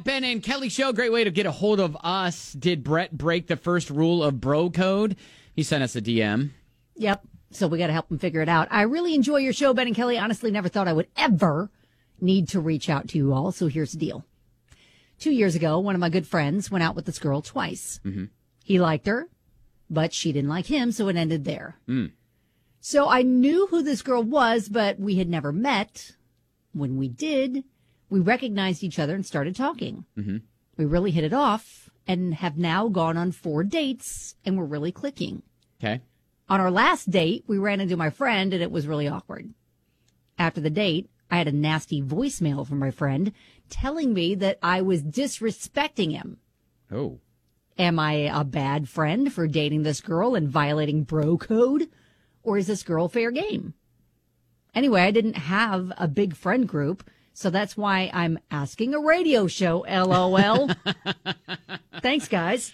Brett, Ben, and Kelly Show. Great way to get a hold of us. Did Brett break the first rule of bro code? He sent us a DM. Yep. So we got to help him figure it out. I really enjoy your show, Ben and Kelly. Honestly, never thought I would ever need to reach out to you all. So here's the deal. 2 years ago, one of my good friends went out with this girl twice. Mm-hmm. He liked her, but she didn't like him, so it ended there. So I knew who this girl was, but we had never met. When we did, we recognized each other and started talking. Mm-hmm. We really hit it off and have now gone on 4 dates, and we're really clicking. Okay. On our last date, we ran into my friend, and it was really awkward. After the date, I had a nasty voicemail from my friend telling me that I was disrespecting him. Oh. Am I a bad friend for dating this girl and violating bro code? Or is this girl fair game? Anyway, I didn't have a big friend group, so that's why I'm asking a radio show, LOL. Thanks, guys.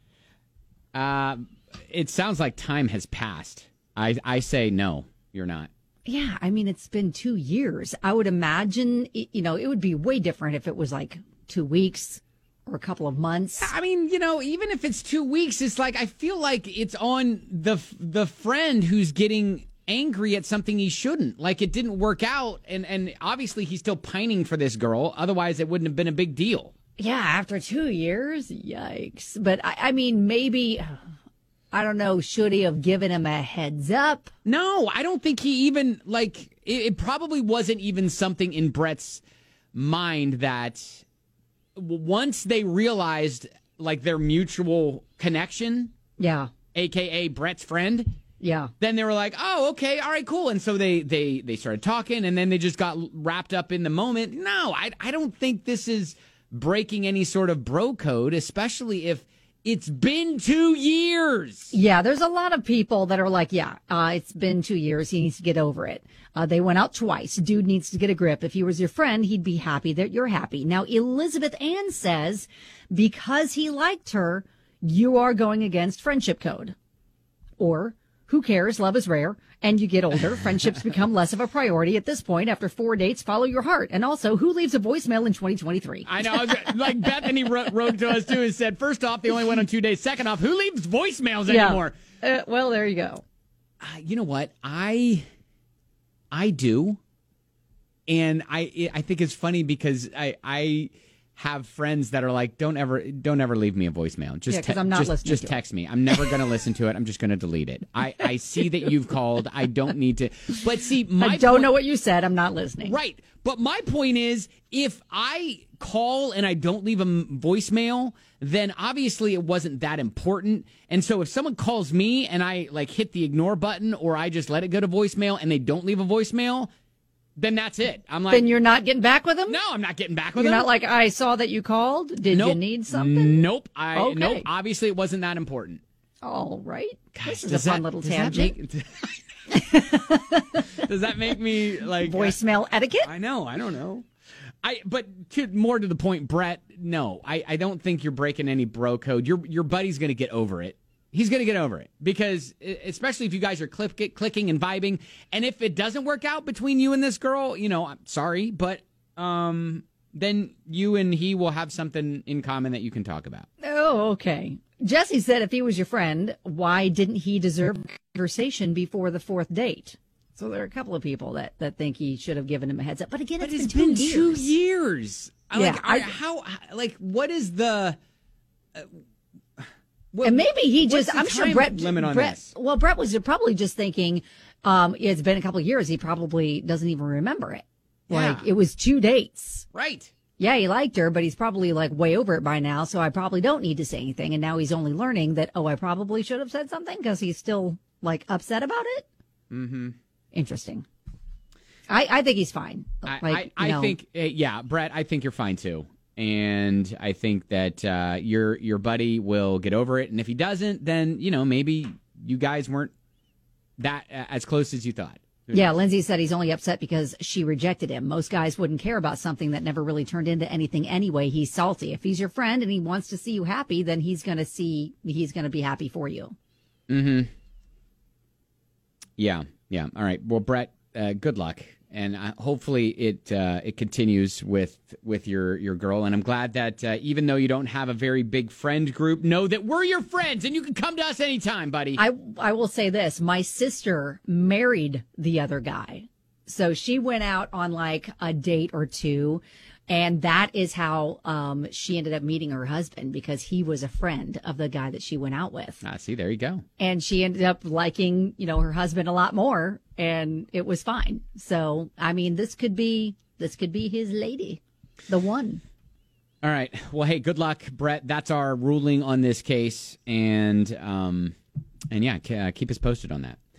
It sounds like time has passed. I say no, you're not. Yeah, I mean, it's been 2 years. I would imagine, it would be way different if it was like 2 weeks or a couple of months. I mean, even if it's 2 weeks, it's like I feel like it's on the friend who's getting angry at something he shouldn't. Like it didn't work out, and obviously he's still pining for this girl. Otherwise, it wouldn't have been a big deal. Yeah, after 2 years, yikes. But I mean, maybe, I don't know, should he have given him a heads up? No, I don't think he even, it probably wasn't even something in Brett's mind that once they realized, their mutual connection. Yeah. AKA Brett's friend. Yeah. Then they were like, oh, okay, all right, cool. And so they started talking, and then they just got wrapped up in the moment. No, I don't think this is breaking any sort of bro code, especially if it's been 2 years. Yeah, there's a lot of people that are like, it's been 2 years. He needs to get over it. They went out twice. Dude needs to get a grip. If he was your friend, he'd be happy that you're happy. Now, Elizabeth Ann says, because he liked her, you are going against friendship code. Or, who cares? Love is rare. And you get older. Friendships become less of a priority at this point. After 4 dates, follow your heart. And also, who leaves a voicemail in 2023? I know. Bethany wrote to us, too, and said, first off, they only went on 2 days. Second off, who leaves voicemails anymore? Well, there you go. You know what? I do. And I think it's funny because I have friends that are like, don't ever leave me a voicemail. Just I'm not listening. Just text me. I'm never going to listen to it. I'm just going to delete it. I see that you've called. I don't need to. But see, I don't know what you said. I'm not listening. Right. But my point is, if I call and I don't leave a voicemail, then obviously it wasn't that important. And so if someone calls me and I hit the ignore button, or I just let it go to voicemail and they don't leave a voicemail, then that's it. I'm like, then you're not getting back with them? No, I'm not getting back with them. You're not like, I saw that you called. Did you need something? Nope. Okay. Nope. Obviously, it wasn't that important. All right. Gosh, this is a fun little tangent. Does that make me voicemail etiquette? I know. I don't know. But more to the point, Brett, no, I don't think you're breaking any bro code. Your buddy's going to get over it. He's going to get over it because, especially if you guys are clicking and vibing, and if it doesn't work out between you and this girl, I'm sorry, but then you and he will have something in common that you can talk about. Oh, okay. Jesse said if he was your friend, why didn't he deserve conversation before the 4th date? So there are a couple of people that think he should have given him a heads up. But again, it's been 2 years. 2 years. Yeah, what is the... and maybe he just, I'm sure Brett, limit on this? Well, Brett was probably just thinking, it's been a couple of years. He probably doesn't even remember it. Yeah. It was 2 dates. Right. Yeah, he liked her, but he's probably way over it by now. So I probably don't need to say anything. And now he's only learning that, I probably should have said something because he's still upset about it. Mm-hmm. Interesting. I think he's fine. I think, Brett, I think you're fine too. And I think that your buddy will get over it. And if he doesn't, then, maybe you guys weren't that as close as you thought. Yeah, Lindsay said he's only upset because she rejected him. Most guys wouldn't care about something that never really turned into anything anyway. He's salty. If he's your friend and he wants to see you happy, then he's going to be happy for you. Mm-hmm. Yeah. All right. Well, Brett, good luck. And hopefully it continues with your girl. And I'm glad that even though you don't have a very big friend group, know that we're your friends and you can come to us anytime, buddy. I will say this. My sister married the other guy. So she went out on like a date or two. And that is how she ended up meeting her husband, because he was a friend of the guy that she went out with. See, there you go. And she ended up liking, her husband a lot more, and it was fine. So, I mean, this could be his lady, the one. All right. Well, hey, good luck, Brett. That's our ruling on this case, and yeah, keep us posted on that.